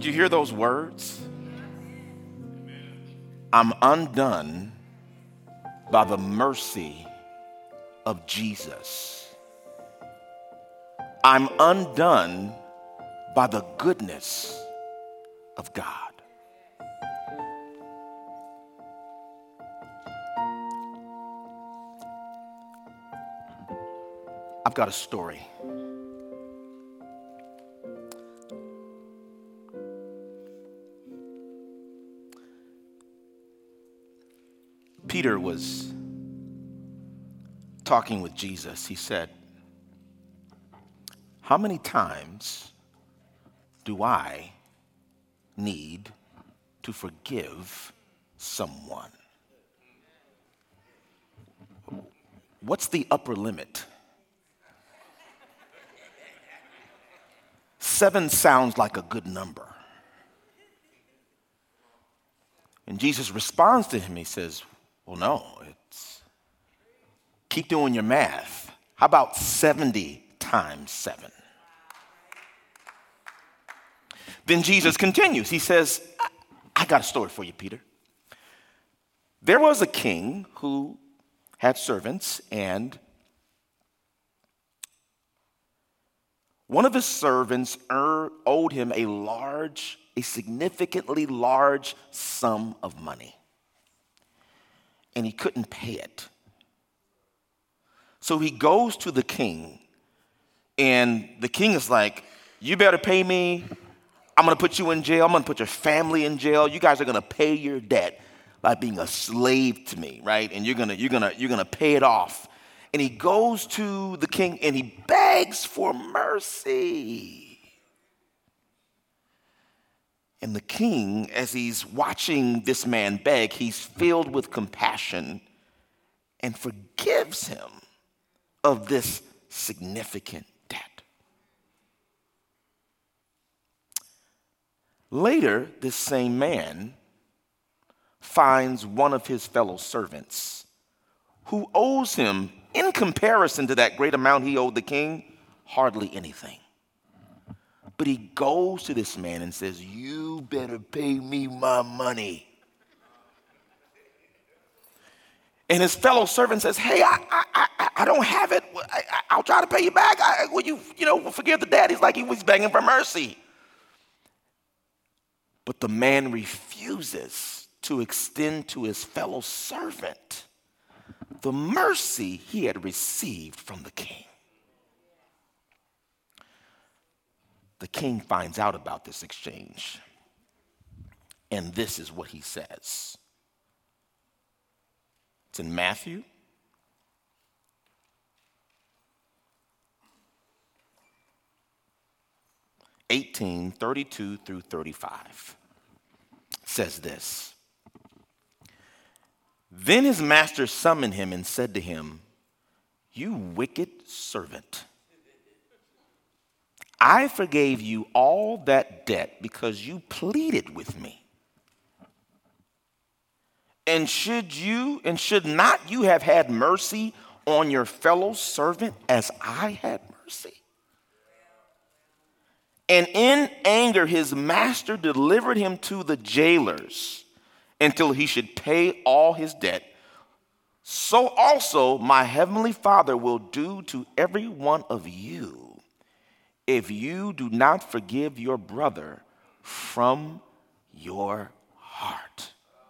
you hear those words? I'm undone by the mercy of Jesus. I'm undone by the goodness of God. I've got a story. Peter was talking with Jesus. He said, "How many times do I need to forgive someone? What's the upper limit?" 7 sounds like a good number. And Jesus responds to him. He says, "Well, no, it's keep doing your math. How about 70 times 7? Then Jesus continues. He says, I got a story for you, Peter. There was a king who had servants, and one of his servants owed him a significantly large sum of money, and he couldn't pay it. So he goes to the king, and the king is like, "You better pay me. I'm going to put you in jail. I'm going to put your family in jail. You guys are going to pay your debt by being a slave to me, right? And you're going to pay it off." And he goes to the king and he begs for mercy. And the king, as he's watching this man beg, he's filled with compassion and forgives him of this significant debt. Later, this same man finds one of his fellow servants who owes him, in comparison to that great amount he owed the king, hardly anything. But he goes to this man and says, "You better pay me my money." And his fellow servant says, "Hey, I don't have it. I'll try to pay you back. Will you forgive the debt?" He's like, he was begging for mercy. But the man refuses to extend to his fellow servant the mercy he had received from the king. The king finds out about this exchange, and this is what he says. It's in Matthew 18:32 through 35. It says this. Then his master summoned him and said to him, "You wicked servant, I forgave you all that debt because you pleaded with me. And should not you have had mercy on your fellow servant as I had mercy?" And in anger, his master delivered him to the jailers until he should pay all his debt. So also my heavenly Father will do to every one of you if you do not forgive your brother from your heart.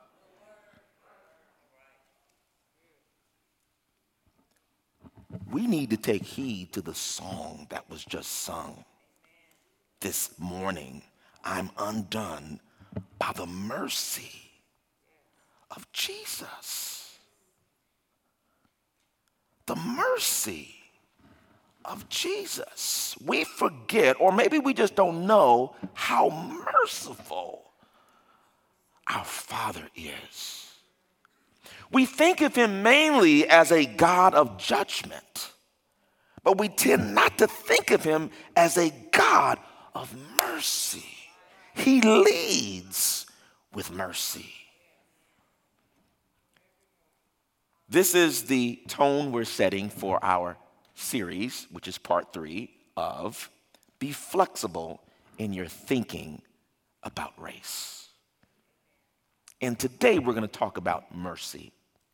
We need to take heed to the song that was just sung this morning. I'm undone by the mercy of Jesus. The mercy of Jesus. We forget, or maybe we just don't know how merciful our Father is. We think of him mainly as a God of judgment, but we tend not to think of him as a God of mercy. He leads with mercy. This is the tone we're setting for our series, which is part 3 of Be Flexible in Your Thinking about race. And today we're going to talk about mercy.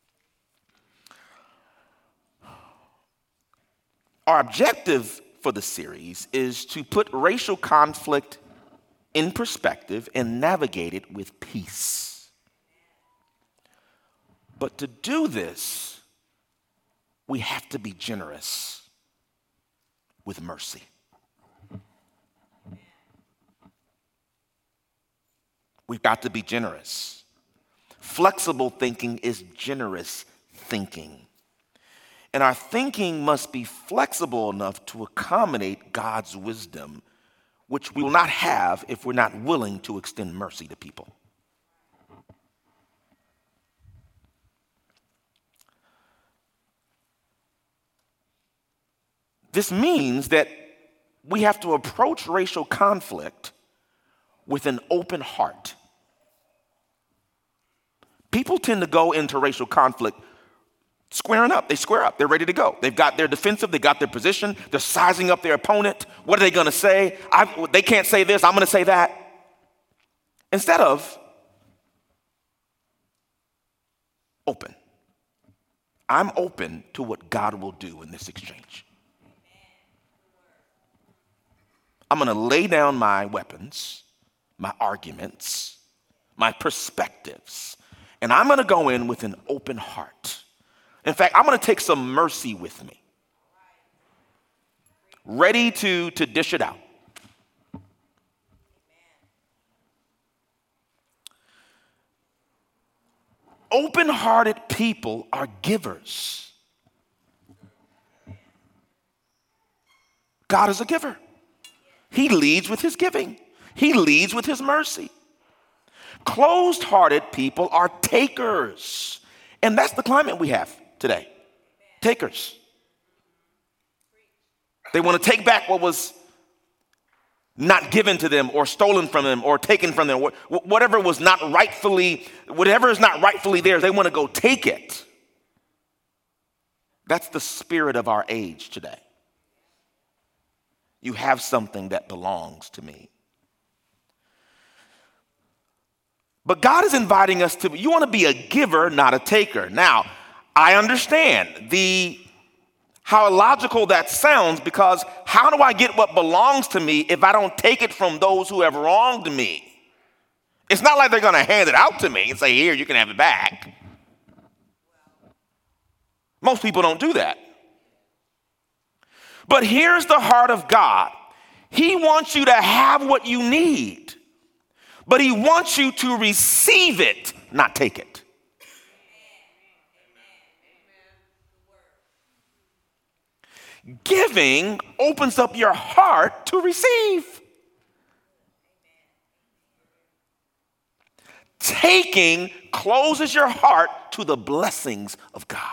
Our objective for the series is to put racial conflict in perspective and navigate it with peace. But to do this, we have to be generous with mercy. We've got to be generous. Flexible thinking is generous thinking. And our thinking must be flexible enough to accommodate God's wisdom, which we will not have if we're not willing to extend mercy to people. This means that we have to approach racial conflict with an open heart. People tend to go into racial conflict squaring up. They square up. They're ready to go. They've got their defensive. They got their position. They're sizing up their opponent. What are they going to say? They can't say this. I'm going to say that. Instead of open. I'm open to what God will do in this exchange. I'm going to lay down my weapons, my arguments, my perspectives, and I'm going to go in with an open heart. In fact, I'm going to take some mercy with me, ready to dish it out. Open-hearted people are givers. God is a giver. He leads with his giving. He leads with his mercy. Closed-hearted people are takers. And that's the climate we have today. Takers. They want to take back what was not given to them or stolen from them or taken from them. Whatever is not rightfully theirs, they want to go take it. That's the spirit of our age today. You have something that belongs to me. But God is inviting us to, you want to be a giver, not a taker. Now, I understand how illogical that sounds, because how do I get what belongs to me if I don't take it from those who have wronged me? It's not like they're going to hand it out to me and say, here, you can have it back. Most people don't do that. But here's the heart of God. He wants you to have what you need, but he wants you to receive it, not take it. Giving opens up your heart to receive. Taking closes your heart to the blessings of God.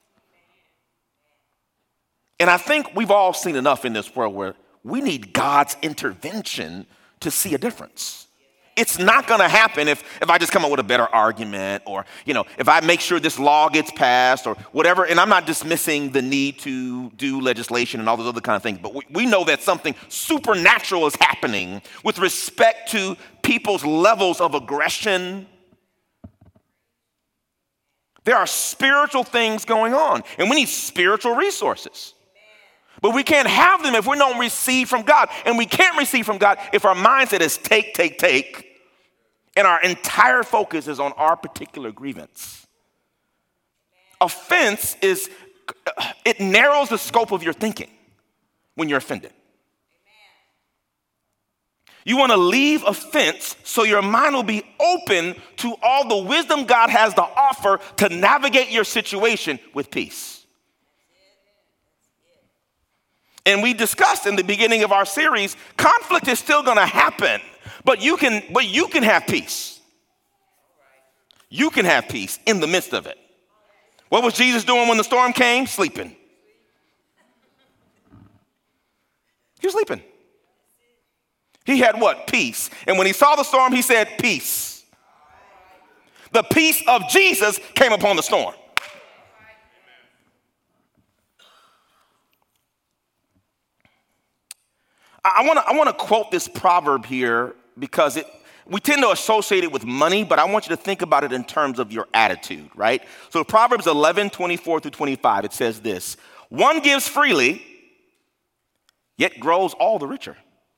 And I think we've all seen enough in this world where we need God's intervention to see a difference. It's not going to happen if I just come up with a better argument, or, if I make sure this law gets passed or whatever. And I'm not dismissing the need to do legislation and all those other kind of things, but we know that something supernatural is happening with respect to people's levels of aggression. There are spiritual things going on, and we need spiritual resources. But we can't have them if we don't receive from God. And we can't receive from God if our mindset is take, and our entire focus is on our particular grievance. Offense it narrows the scope of your thinking when you're offended. You want to leave offense so your mind will be open to all the wisdom God has to offer to navigate your situation with peace. And we discussed in the beginning of our series, conflict is still going to happen, but you can have peace. You can have peace in the midst of it. What was Jesus doing when the storm came? Sleeping. He was sleeping. He had what? Peace. And when he saw the storm, he said, peace. The peace of Jesus came upon the storm. I want to quote this proverb here because we tend to associate it with money, but I want you to think about it in terms of your attitude, right? So Proverbs 11:24-25, it says this: one gives freely, yet grows all the richer.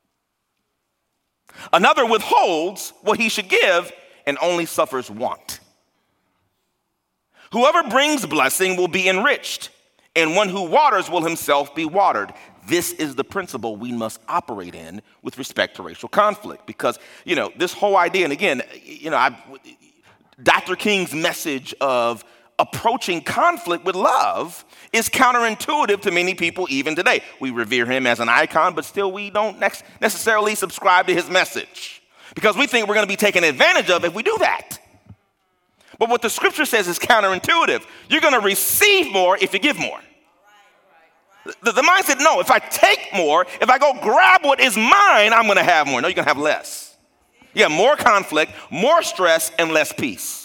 Another withholds what he should give and only suffers want. Whoever brings blessing will be enriched, and one who waters will himself be watered. This is the principle we must operate in with respect to racial conflict. Because, this whole idea, and again, Dr. King's message of approaching conflict with love is counterintuitive to many people even today. We revere him as an icon, but still we don't necessarily subscribe to his message because we think we're going to be taken advantage of if we do that. But what the scripture says is counterintuitive. You're going to receive more if you give more. The mindset, no, if I take more, if I go grab what is mine, I'm going to have more. No, you're going to have less. You have more conflict, more stress, and less peace.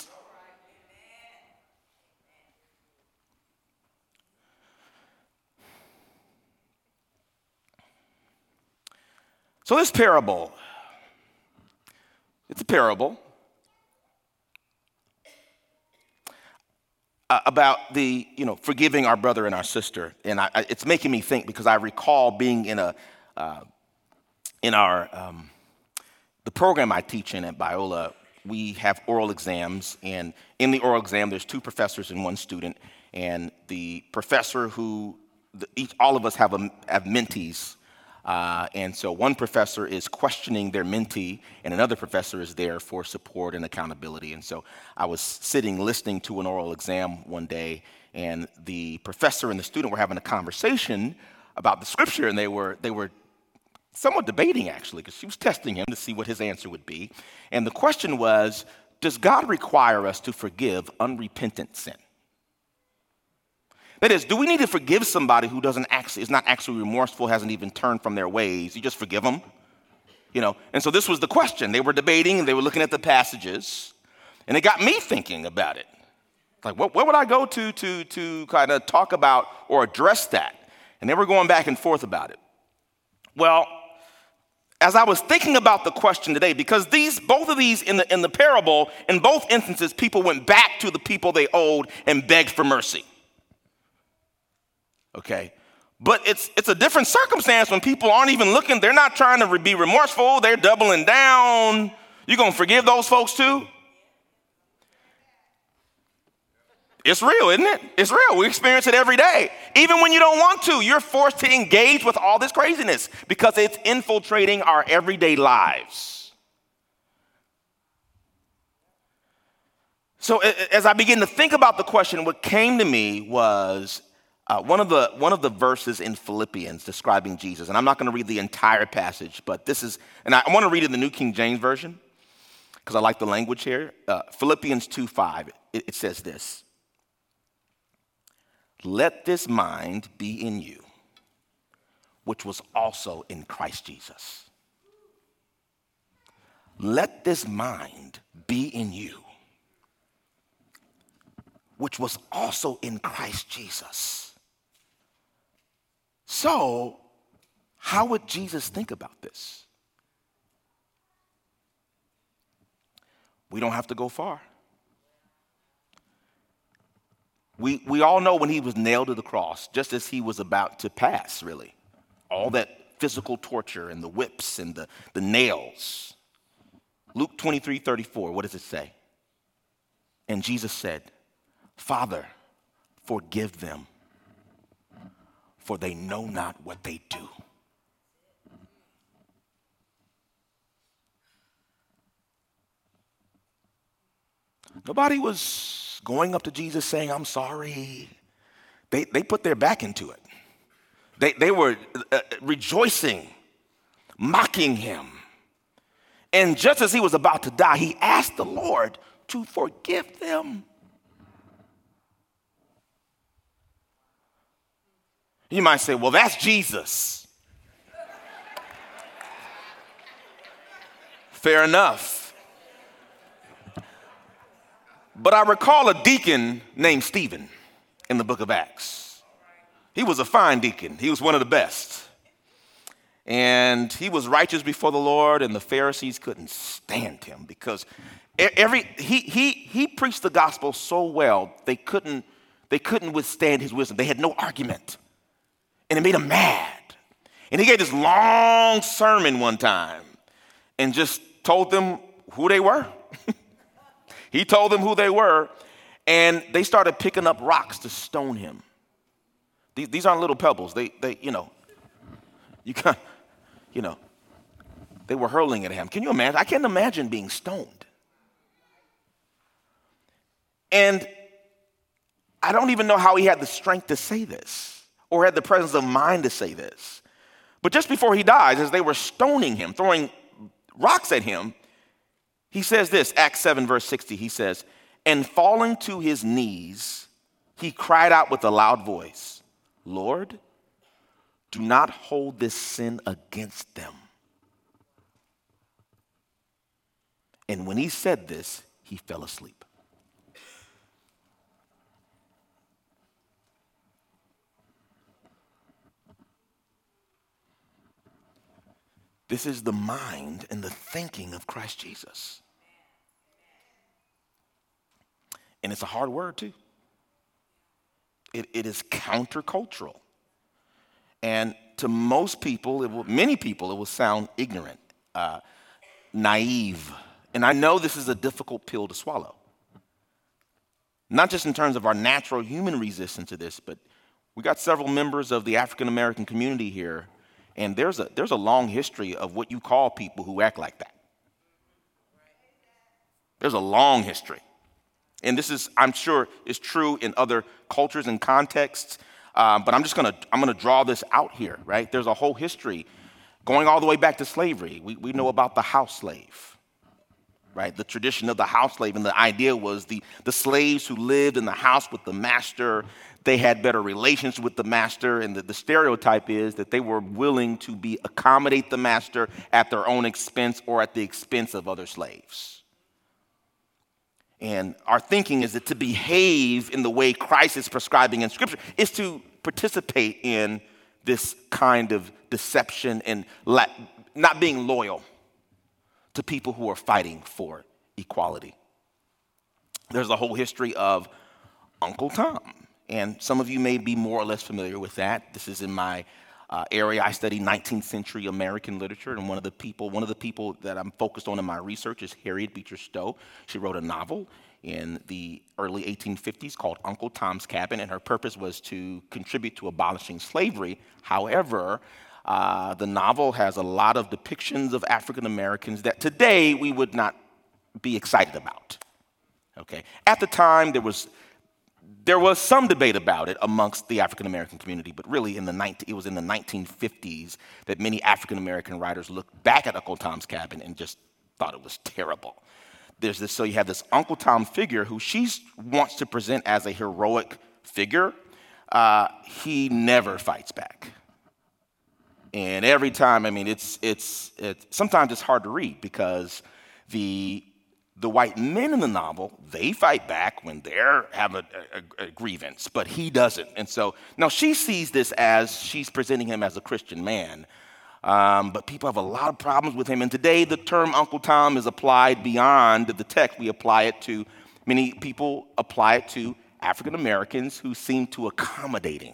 So this parable, it's a parable about the, forgiving our brother and our sister. And it's making me think because I recall being in the program I teach in at Biola, we have oral exams. And in the oral exam, there's 2 professors and 1 student. And the professor all of us have mentees. And so one professor is questioning their mentee, and another professor is there for support and accountability. And so I was sitting listening to an oral exam one day, and the professor and the student were having a conversation about the scripture, and they were somewhat debating, actually, because she was testing him to see what his answer would be. And the question was, does God require us to forgive unrepentant sin? That is, do we need to forgive somebody who is not actually remorseful, hasn't even turned from their ways? You just forgive them, And so this was the question. They were debating and they were looking at the passages, and it got me thinking about it. Like, where would I go to kind of talk about or address that? And they were going back and forth about it. Well, as I was thinking about the question today, because both of these in the parable, in both instances, people went back to the people they owed and begged for mercy. Okay, but it's a different circumstance when people aren't even looking. They're not trying to be remorseful. They're doubling down. You gonna forgive those folks too? It's real, isn't it? It's real. We experience it every day. Even when you don't want to, you're forced to engage with all this craziness because it's infiltrating our everyday lives. So as I begin to think about the question, what came to me was one of the verses in Philippians describing Jesus, and I'm not going to read the entire passage, but and I want to read it in the New King James Version because I like the language here. Philippians 2:5, it says this: "Let this mind be in you, which was also in Christ Jesus." Let this mind be in you, which was also in Christ Jesus. So, how would Jesus think about this? We don't have to go far. We all know when he was nailed to the cross, just as he was about to pass, really. All that physical torture and the whips and the nails. Luke 23:34, what does it say? And Jesus said, "Father, forgive them, for they know not what they do." Nobody was going up to Jesus saying, "I'm sorry." They put their back into it. They were rejoicing, mocking him. And just as he was about to die, he asked the Lord to forgive them. You might say, well, that's Jesus. Fair enough. But I recall a deacon named Stephen in the book of Acts. He was a fine deacon. He was one of the best. And he was righteous before the Lord, and the Pharisees couldn't stand him because he preached the gospel so well they couldn't withstand his wisdom. They had no argument, and it made them mad. And he gave this long sermon one time and just told them who they were. He told them who they were, and they started picking up rocks to stone him. These aren't little pebbles. They they were hurling at him. Can you imagine? I can't imagine being stoned. And I don't even know how he had the strength to say this or had the presence of mind to say this. But just before he dies, as they were stoning him, throwing rocks at him, he says this, Acts 7, verse 60, he says, and falling to his knees, he cried out with a loud voice, Lord, do not hold this sin against them. And when he said this, he fell asleep. This is the mind and the thinking of Christ Jesus. And it's a hard word too. It is countercultural. And to most people, many people, it will sound ignorant, naive. And I know this is a difficult pill to swallow. Not just in terms of our natural human resistance to this, but we got several members of the African American community here, and there's a long history of what you call people who act like that. There's a long history. And this is, I'm sure, is true in other cultures and contexts. But I'm gonna draw this out here, right? There's a whole history going all the way back to slavery. We know about the house slave, right? The tradition of the house slave, and the idea was the slaves who lived in the house with the master, they had better relations with the master, and the stereotype is that they were willing to accommodate the master at their own expense or at the expense of other slaves. And our thinking is that to behave in the way Christ is prescribing in Scripture is to participate in this kind of deception and not being loyal to people who are fighting for equality. There's a whole history of Uncle Tom, and some of you may be more or less familiar with that. This is in my area. I study 19th century American literature, and one of the people that I'm focused on in my research is Harriet Beecher Stowe. She wrote a novel in the early 1850s called Uncle Tom's Cabin, and her purpose was to contribute to abolishing slavery. However, the novel has a lot of depictions of African Americans that today we would not be excited about. Okay, at the time there was some debate about it amongst the African American community, but really it was in the 1950s that many African American writers looked back at Uncle Tom's Cabin and just thought it was terrible. So you have this Uncle Tom figure who she wants to present as a heroic figure. He never fights back. And every time, I mean, it's sometimes it's hard to read because the white men in the novel, they fight back when they have a grievance, but he doesn't. And so now she sees this as she's presenting him as a Christian man. But people have a lot of problems with him. And today the term Uncle Tom is applied beyond the text. Many people apply it to African Americans who seem too accommodating,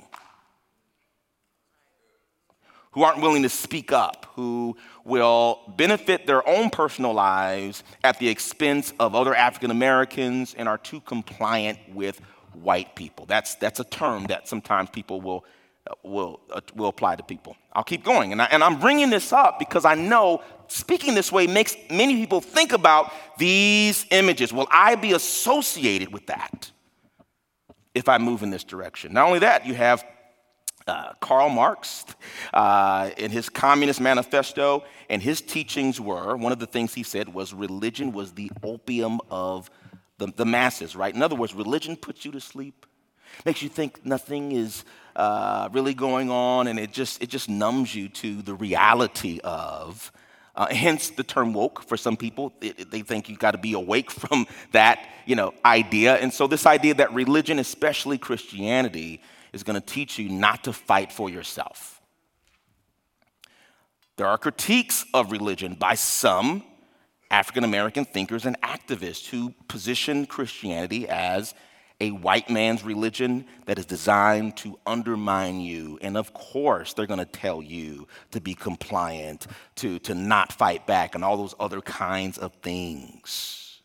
who aren't willing to speak up, who will benefit their own personal lives at the expense of other African Americans and are too compliant with white people. That's a term that sometimes people will apply to people. I'll keep going. And I'm bringing this up because I know speaking this way makes many people think about these images. Will I be associated with that if I move in this direction? Not only that, you have Karl Marx in his Communist Manifesto, and his teachings were, one of the things he said was religion was the opium of the masses, right? In other words, religion puts you to sleep, makes you think nothing is really going on, and it just numbs you to the reality of, hence the term woke for some people. They think you got to be awake from that, idea. And so this idea that religion, especially Christianity, is going to teach you not to fight for yourself. There are critiques of religion by some African American thinkers and activists who position Christianity as a white man's religion that is designed to undermine you. And of course, they're going to tell you to be compliant, to not fight back, and all those other kinds of things.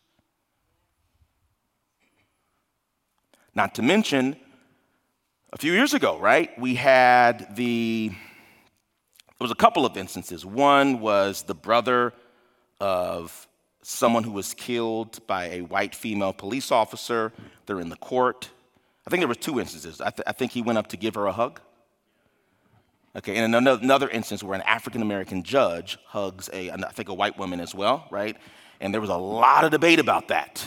Not to mention, a few years ago, right, there was a couple of instances. One was the brother of someone who was killed by a white female police officer. They're in the court. I think there were two instances. I think he went up to give her a hug. Okay, and another instance where an African-American judge hugs I think a white woman as well, right? And there was a lot of debate about that.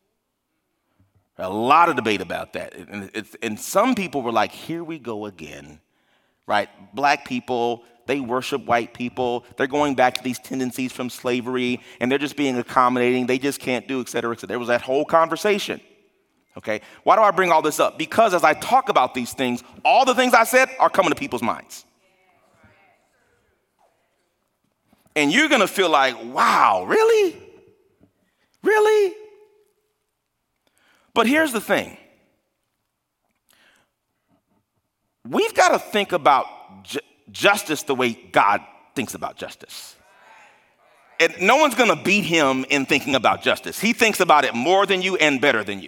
And some people were like, here we go again, right? Black people, they worship white people. They're going back to these tendencies from slavery, and they're just being accommodating. They just can't do, et cetera, et cetera. There was that whole conversation, okay? Why do I bring all this up? Because as I talk about these things, all the things I said are coming to people's minds. And you're going to feel like, wow, really? Really? But here's the thing. We've got to think about justice the way God thinks about justice. And no one's going to beat him in thinking about justice. He thinks about it more than you and better than you.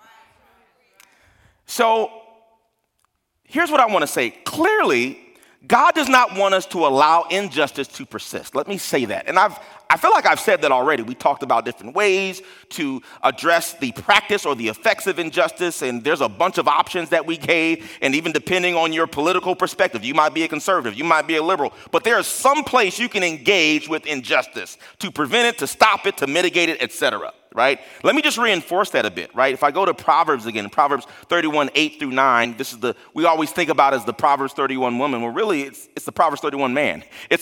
So here's what I want to say. Clearly, God does not want us to allow injustice to persist. Let me say that. And I feel like I've said that already. We talked about different ways to address the practice or the effects of injustice, and there's a bunch of options that we gave, and even depending on your political perspective, you might be a conservative, you might be a liberal, but there is some place you can engage with injustice to prevent it, to stop it, to mitigate it, etc. Right? Let me just reinforce that a bit, right? If I go to Proverbs again, Proverbs 31, 8 through 9, we always think about as the Proverbs 31 woman. Well, really, it's the Proverbs 31 man. It's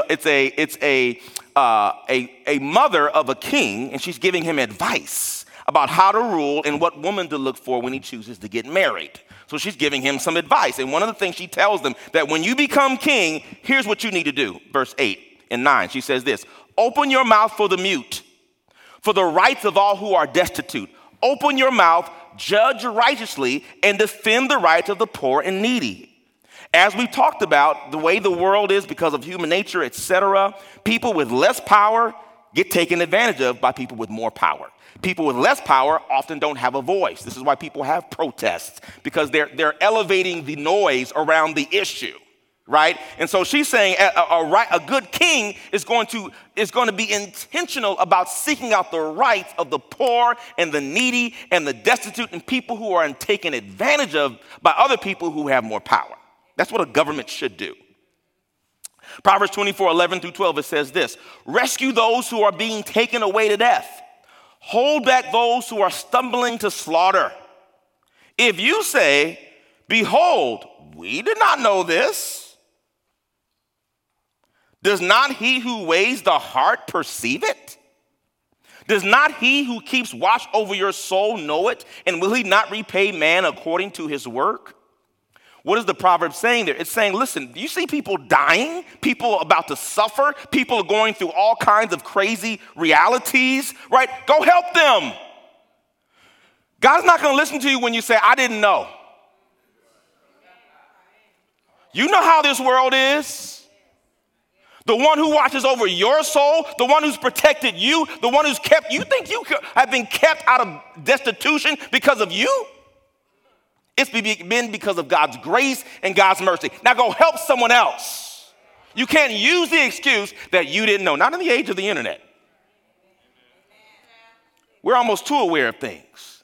a mother of a king, and she's giving him advice about how to rule and what woman to look for when he chooses to get married. So she's giving him some advice. And one of the things she tells them that when you become king, here's what you need to do. Verse 8 and 9, she says this, open your mouth for the mute, for the rights of all who are destitute. Open your mouth, judge righteously, and defend the rights of the poor and needy. As we talked about, the way the world is because of human nature, etc., people with less power get taken advantage of by people with more power. People with less power often don't have a voice. This is why people have protests, because they're elevating the noise around the issue, right? And so she's saying a good king is going to be intentional about seeking out the rights of the poor and the needy and the destitute and people who are taken advantage of by other people who have more power. That's what a government should do. Proverbs 24, 11 through 12, it says this, rescue those who are being taken away to death. Hold back those who are stumbling to slaughter. If you say, behold, we did not know this, does not he who weighs the heart perceive it? Does not he who keeps watch over your soul know it? And will he not repay man according to his work? What is the proverb saying there? It's saying, listen, you see people dying, people about to suffer, people are going through all kinds of crazy realities, right? Go help them. God's not going to listen to you when you say, I didn't know. You know how this world is. The one who watches over your soul, the one who's protected you, the one who's kept, you think you have been kept out of destitution because of you? It's been because of God's grace and God's mercy. Now go help someone else. You can't use the excuse that you didn't know. Not in the age of the internet. We're almost too aware of things.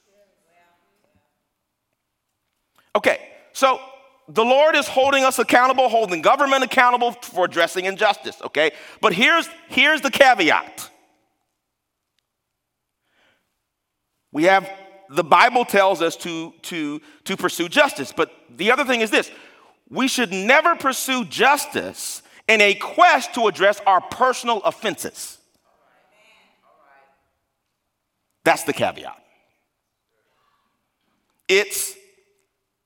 Okay, so the Lord is holding us accountable, holding government accountable for addressing injustice, okay? But here's the caveat. The Bible tells us to pursue justice, but the other thing is this. We should never pursue justice in a quest to address our personal offenses. That's the caveat. It's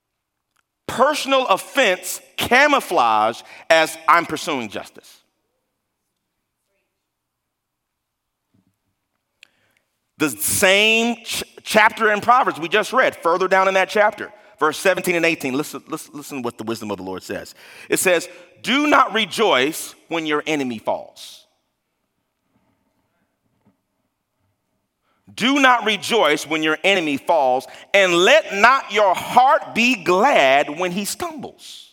personal offense camouflage as I'm pursuing justice. The same chapter in Proverbs we just read, further down in that chapter, verse 17 and 18. Listen what the wisdom of the Lord says. It says, do not rejoice when your enemy falls. Do not rejoice when your enemy falls, and let not your heart be glad when he stumbles.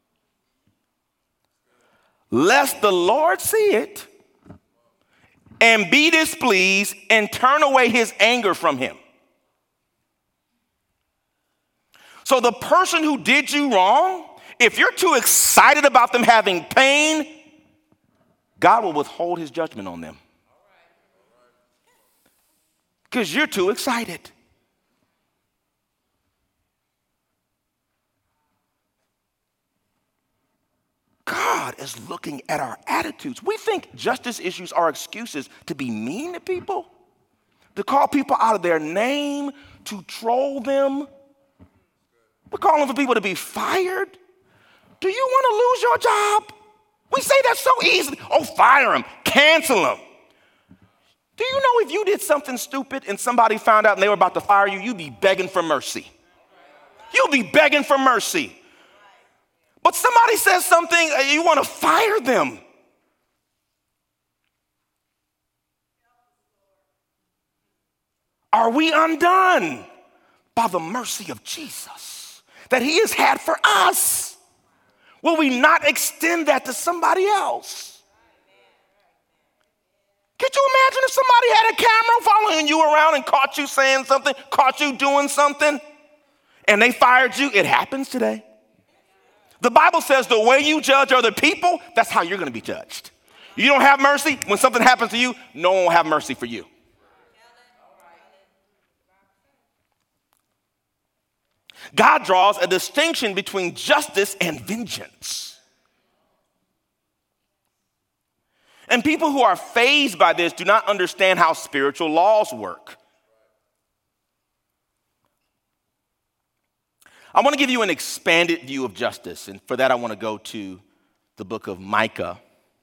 Lest the Lord see it and be displeased and turn away his anger from him. So the person who did you wrong, if you're too excited about them having pain, God will withhold his judgment on them. Because you're too excited. God is looking at our attitudes. We think justice issues are excuses to be mean to people, to call people out of their name, to troll them. We're calling for people to be fired. Do you want to lose your job? We say that so easily. Oh, fire them, cancel them. Do you know if you did something stupid and somebody found out and they were about to fire you, you'd be begging for mercy. You'll be begging for mercy. But somebody says something, you want to fire them. Are we undone by the mercy of Jesus that he has had for us? Will we not extend that to somebody else? Could you imagine if somebody had a camera following you around and caught you saying something, caught you doing something, and they fired you? It happens today. The Bible says the way you judge other people, that's how you're going to be judged. You don't have mercy. When something happens to you, no one will have mercy for you. God draws a distinction between justice and vengeance. And people who are fazed by this do not understand how spiritual laws work. I want to give you an expanded view of justice, and for that I want to go to the book of Micah.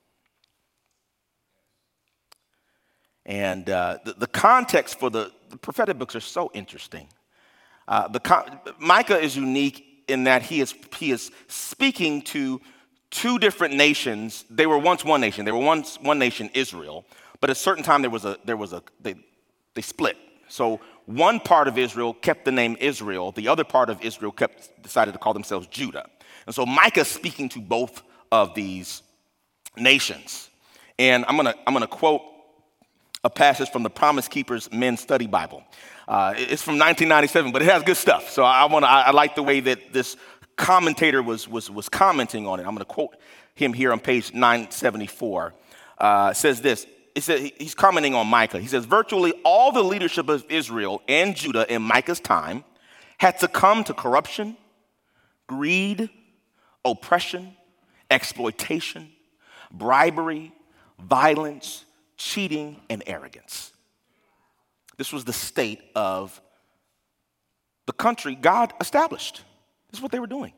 And the context for the prophetic books are so interesting. Micah is unique in that he is speaking to two different nations. They were once one nation. They were once one nation, Israel. But at a certain time, they split. So one part of Israel kept the name Israel. The other part of Israel decided to call themselves Judah. And so Micah is speaking to both of these nations. And I'm gonna quote a passage from the Promise Keepers Men's Study Bible. It's from 1997, but it has good stuff. So I like the way that this commentator was commenting on it. I'm going to quote him here on page 974. Says this. It says, he's commenting on Micah. He says, virtually all the leadership of Israel and Judah in Micah's time had succumbed to corruption, greed, oppression, exploitation, bribery, violence, cheating, and arrogance. This was the state of the country God established. This is what they were doing.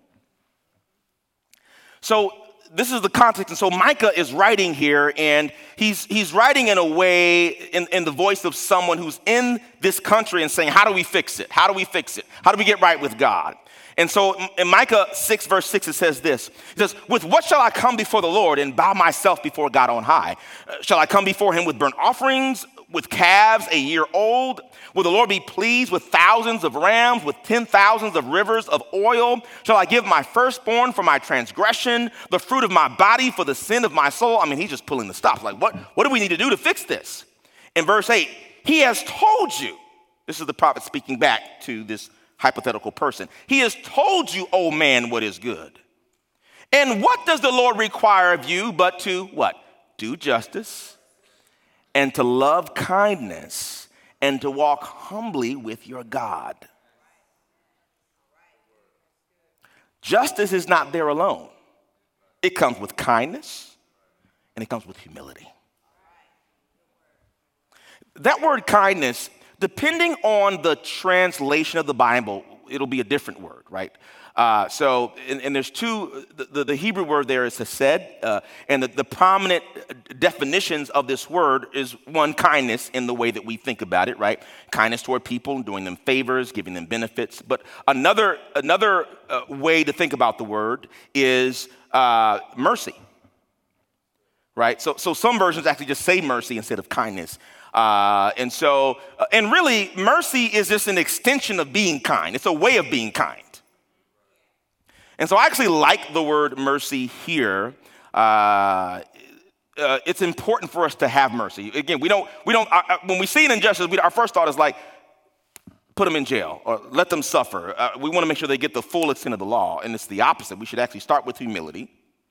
So this is the context. And so Micah is writing here, and he's writing in a way, in the voice of someone who's in this country and saying, how do we fix it? How do we fix it? How do we get right with God? And so in Micah 6, verse 6, it says this. It says, with what shall I come before the Lord and bow myself before God on high? Shall I come before him with burnt offerings, with calves a year old? Will the Lord be pleased with thousands of rams, with 10,000s of rivers of oil? Shall I give my firstborn for my transgression, the fruit of my body for the sin of my soul? I mean, he's just pulling the stops. Like, what do we need to do to fix this? In verse 8, he has told you. This is the prophet speaking back to this hypothetical person. He has told you, O man, what is good. And what does the Lord require of you but to what? Do justice and to love kindness and to walk humbly with your God. Justice is not there alone. It comes with kindness and it comes with humility. That word kindness, depending on the translation of the Bible, it'll be a different word, right? And there's two, the Hebrew word there is hesed, and the prominent definitions of this word is one, kindness in the way that we think about it, right? Kindness toward people, doing them favors, giving them benefits. But another way to think about the word is mercy, right? So some versions actually just say mercy instead of kindness. And really, mercy is just an extension of being kind. It's a way of being kind. And so I actually like the word mercy here. It's important for us to have mercy. Again, when we see an injustice, our first thought is like, put them in jail or let them suffer. We want to make sure they get the full extent of the law. And it's the opposite. We should actually start with humility,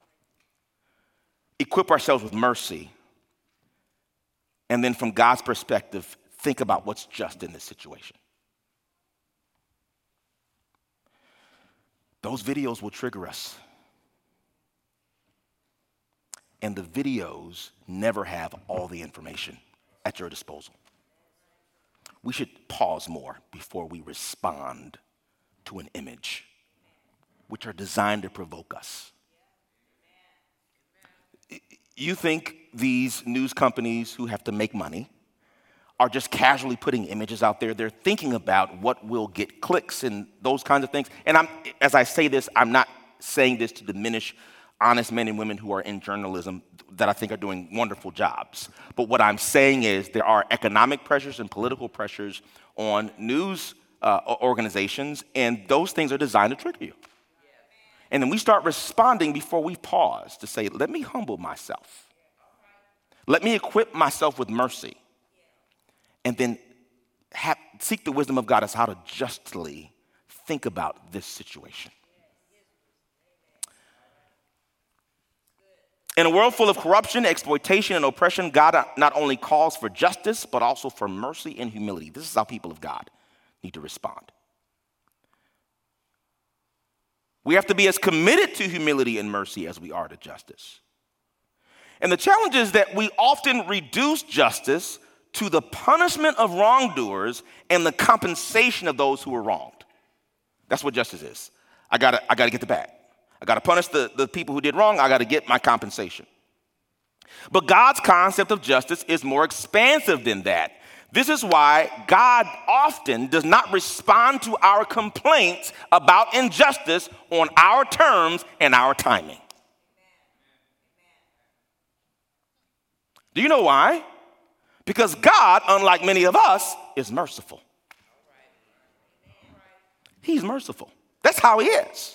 equip ourselves with mercy, and then from God's perspective, think about what's just in this situation. Those videos will trigger us. And the videos never have all the information at your disposal. We should pause more before we respond to an image, which are designed to provoke us. You think these news companies who have to make money are just casually putting images out there? They're thinking about what will get clicks and those kinds of things. And as I say this, I'm not saying this to diminish honest men and women who are in journalism that I think are doing wonderful jobs. But what I'm saying is there are economic pressures and political pressures on news organizations, and those things are designed to trigger you. And then we start responding before we pause to say, let me humble myself. Let me equip myself with mercy. And then seek the wisdom of God as how to justly think about this situation. In a world full of corruption, exploitation, and oppression, God not only calls for justice, but also for mercy and humility. This is how people of God need to respond. We have to be as committed to humility and mercy as we are to justice. And the challenge is that we often reduce justice to the punishment of wrongdoers and the compensation of those who are wronged. That's what justice is. I gotta get the bad. I gotta punish the people who did wrong. I gotta get my compensation. But God's concept of justice is more expansive than that. This is why God often does not respond to our complaints about injustice on our terms and our timing. Do you know why? Because God, unlike many of us, is merciful. He's merciful. That's how he is.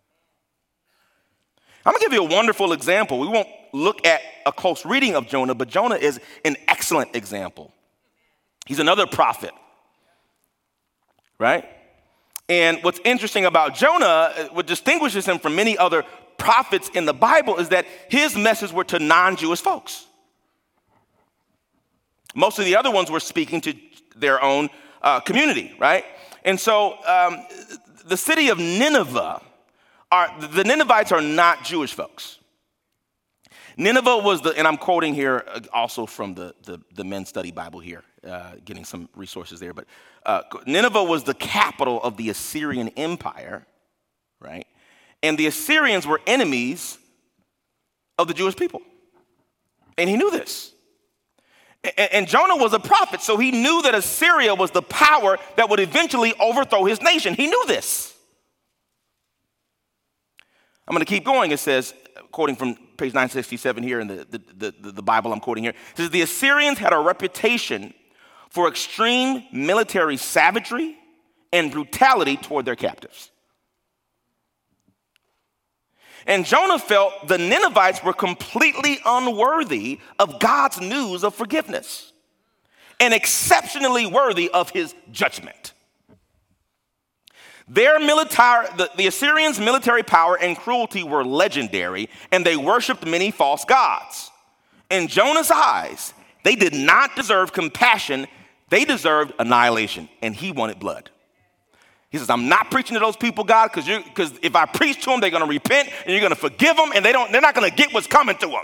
I'm going to give you a wonderful example. We won't look at a close reading of Jonah, but Jonah is an excellent example. He's another prophet, right? And what's interesting about Jonah, what distinguishes him from many other prophets in the Bible, is that his message were to non-Jewish folks. Most of the other ones were speaking to their own community, right? And so the city of Nineveh, the Ninevites are not Jewish folks. Nineveh was and I'm quoting here also from the Men's Study Bible here, getting some resources there, but Nineveh was the capital of the Assyrian Empire, right? And the Assyrians were enemies of the Jewish people. And he knew this. And Jonah was a prophet, so he knew that Assyria was the power that would eventually overthrow his nation. He knew this. I'm going to keep going. It says, quoting from page 967 here in the Bible I'm quoting here, it says, the Assyrians had a reputation for extreme military savagery and brutality toward their captives. And Jonah felt the Ninevites were completely unworthy of God's news of forgiveness and exceptionally worthy of his judgment. The Assyrians' military power and cruelty were legendary, and they worshiped many false gods. In Jonah's eyes, they did not deserve compassion. They deserved annihilation, and he wanted blood. He says, I'm not preaching to those people, God, because if I preach to them, they're going to repent, and you're going to forgive them, and they're not going to get what's coming to them.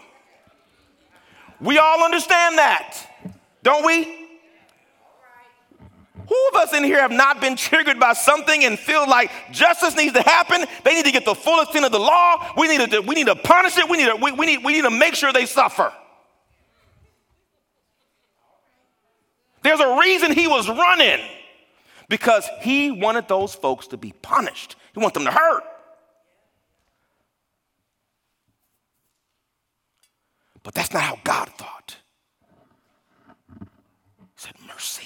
We all understand that, don't we? Who of us in here have not been triggered by something and feel like justice needs to happen? They need to get the full extent of the law. We need to punish it. We need to make sure they suffer. There's a reason he was running, because he wanted those folks to be punished. He wanted them to hurt. But that's not how God thought. He said, mercy.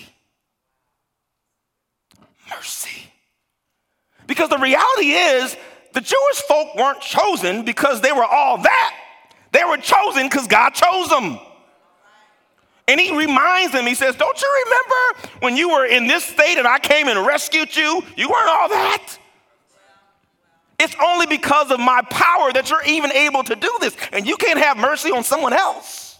Mercy. Because the reality is, the Jewish folk weren't chosen because they were all that. They were chosen because God chose them. And he reminds them, he says, don't you remember when you were in this state and I came and rescued you? You weren't all that. It's only because of my power that you're even able to do this. And you can't have mercy on someone else.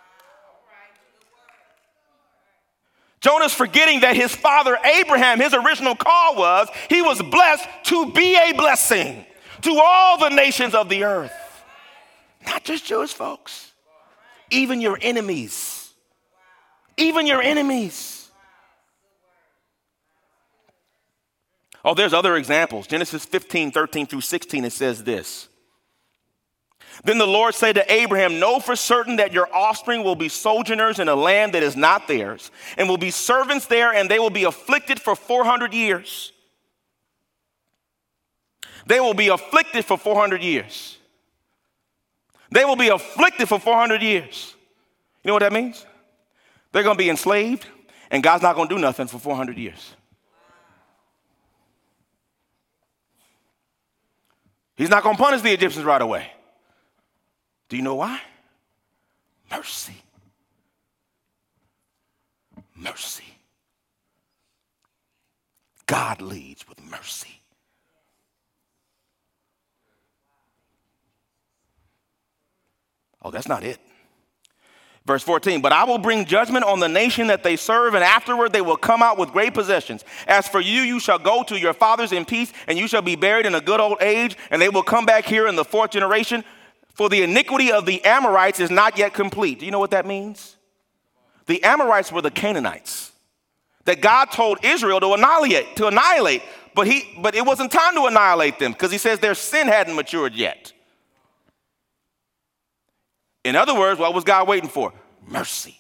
Jonah's forgetting that his father Abraham, his original call was, he was blessed to be a blessing to all the nations of the earth. Not just Jewish folks, even your enemies. Even your enemies. Oh, there's other examples. Genesis 15:13-16, it says this. Then the Lord said to Abraham, know for certain that your offspring will be sojourners in a land that is not theirs, and will be servants there, and they will be afflicted for 400 years. They will be afflicted for 400 years. They will be afflicted for 400 years. You know what that means? They're going to be enslaved, and God's not going to do nothing for 400 years. He's not going to punish the Egyptians right away. Do you know why? Mercy. Mercy. God leads with mercy. Oh, that's not it. Verse 14, but I will bring judgment on the nation that they serve, and afterward they will come out with great possessions. As for you, you shall go to your fathers in peace, and you shall be buried in a good old age, and they will come back here in the 4th generation. For the iniquity of the Amorites is not yet complete. Do you know what that means? The Amorites were the Canaanites that God told Israel to annihilate, but it wasn't time to annihilate them, because he says their sin hadn't matured yet. In other words, what was God waiting for? Mercy.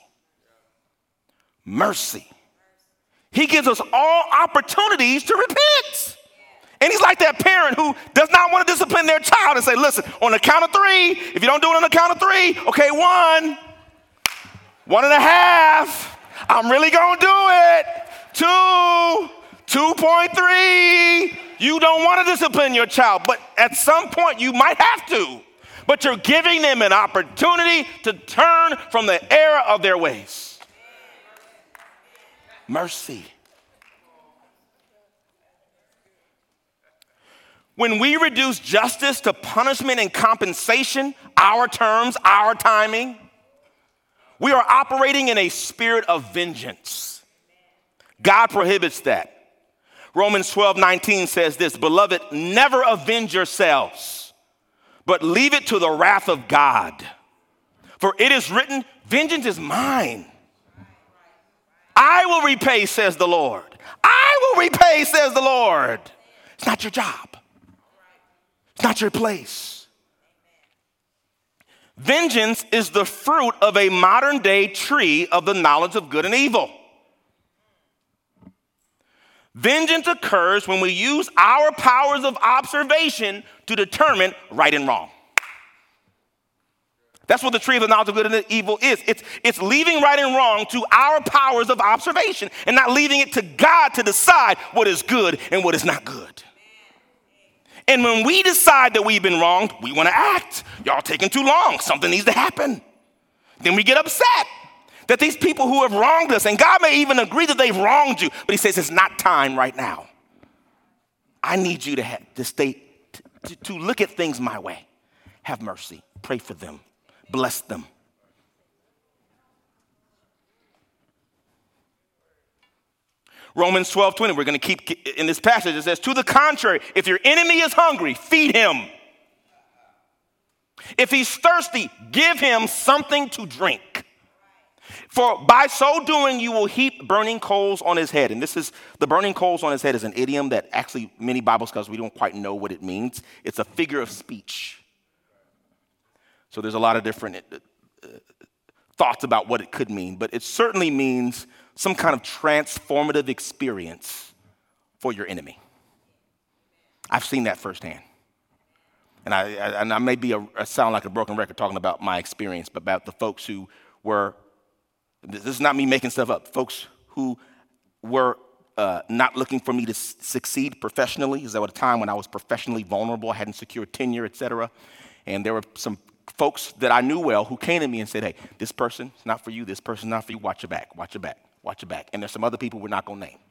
Mercy. He gives us all opportunities to repent. And he's like that parent who does not want to discipline their child and say, listen, on the count of 3, if you don't do it on the count of 3, okay, 1, 1.5, I'm really going to do it. 2, 2.3, you don't want to discipline your child, but at some point you might have to. But you're giving them an opportunity to turn from the error of their ways. Mercy. When we reduce justice to punishment and compensation, our terms, our timing, we are operating in a spirit of vengeance. God prohibits that. Romans 12:19 says this, beloved, never avenge yourselves, but leave it to the wrath of God. For it is written, vengeance is mine. I will repay, says the Lord. I will repay, says the Lord. It's not your job. It's not your place. Vengeance is the fruit of a modern day tree of the knowledge of good and evil. Vengeance occurs when we use our powers of observation to determine right and wrong. That's what the tree of the knowledge of good and evil is. It's leaving right and wrong to our powers of observation and not leaving it to God to decide what is good and what is not good. And when we decide that we've been wronged, we want to act. Y'all taking too long. Something needs to happen. Then we get upset that these people who have wronged us, and God may even agree that they've wronged you, but he says it's not time right now. I need you to look at things my way. Have mercy. Pray for them. Bless them. Romans 12:20, we're going to keep in this passage. It says, to the contrary, if your enemy is hungry, feed him. If he's thirsty, give him something to drink. For by so doing, you will heap burning coals on his head. And this is, the burning coals on his head is an idiom that actually many Bible scholars, we don't quite know what it means. It's a figure of speech. So there's a lot of different thoughts about what it could mean, but it certainly means some kind of transformative experience for your enemy. I've seen that firsthand. And I may be sound like a broken record talking about my experience, but about the folks who were, this is not me making stuff up, folks who were not looking for me to succeed professionally. Because there was a time when I was professionally vulnerable, I hadn't secured tenure, et cetera. And there were some folks that I knew well who came to me and said, hey, this person's not for you, this person's not for you, watch your back, watch your back, watch your back. And there's some other people we're not gonna name.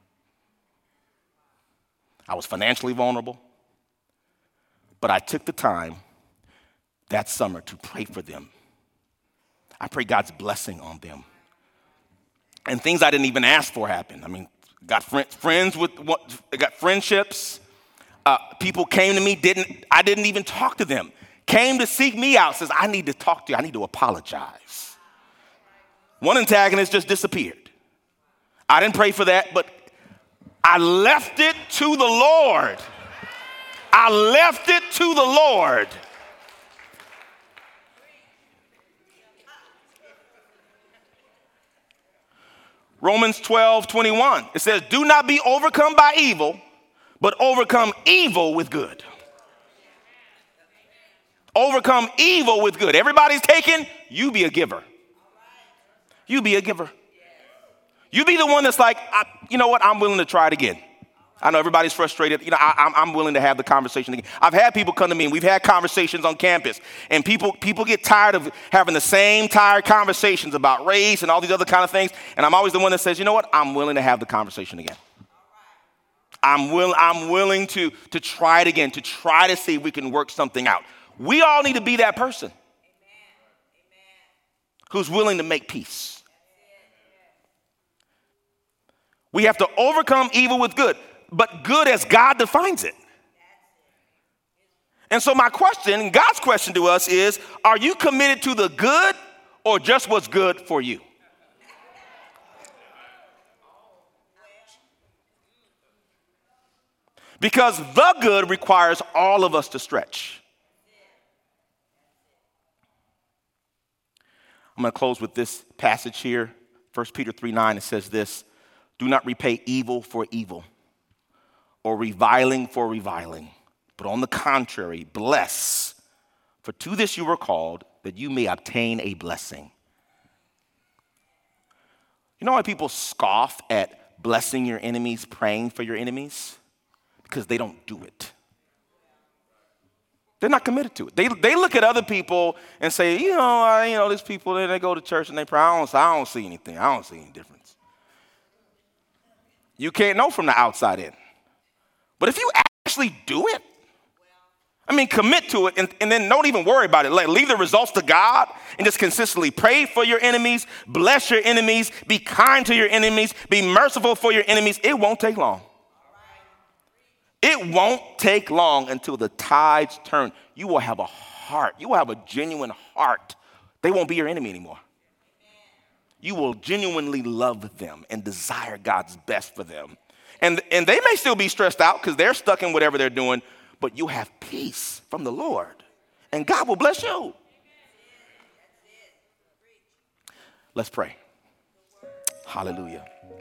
I was financially vulnerable, but I took the time that summer to pray for them. I prayed God's blessing on them. And things I didn't even ask for happened. I mean, got friendships. People came to me, I didn't even talk to them. Came to seek me out, says, I need to talk to you, I need to apologize. One antagonist just disappeared. I didn't pray for that, but I left it to the Lord. I left it to the Lord. Romans 12:21, it says, do not be overcome by evil, but overcome evil with good. Overcome evil with good. Everybody's taking, you be a giver. You be a giver. You be the one that's like, you know what, I'm willing to try it again. I know everybody's frustrated. You know, I'm willing to have the conversation again. I've had people come to me, and we've had conversations on campus, and people get tired of having the same tired conversations about race and all these other kind of things, and I'm always the one that says, you know what, I'm willing to have the conversation again. I'm willing to try it again, to try to see if we can work something out. We all need to be that person who's willing to make peace. We have to overcome evil with good, but good as God defines it. And so my question, God's question to us is, are you committed to the good or just what's good for you? Because the good requires all of us to stretch. I'm going to close with this passage here. 1 Peter 3:9, it says this, do not repay evil for evil or reviling for reviling, but on the contrary, bless. For to this you were called, that you may obtain a blessing. You know why people scoff at blessing your enemies, praying for your enemies? Because they don't do it. They're not committed to it. They look at other people and say, these people, they go to church and they pray. I don't see anything. I don't see any difference. You can't know from the outside in. But if you actually do it, commit to it and then don't even worry about it. Like, leave the results to God and just consistently pray for your enemies, bless your enemies, be kind to your enemies, be merciful for your enemies. It won't take long. It won't take long until the tides turn. You will have a heart. You will have a genuine heart. They won't be your enemy anymore. You will genuinely love them and desire God's best for them. And they may still be stressed out because they're stuck in whatever they're doing, but you have peace from the Lord. And God will bless you. Let's pray. Hallelujah.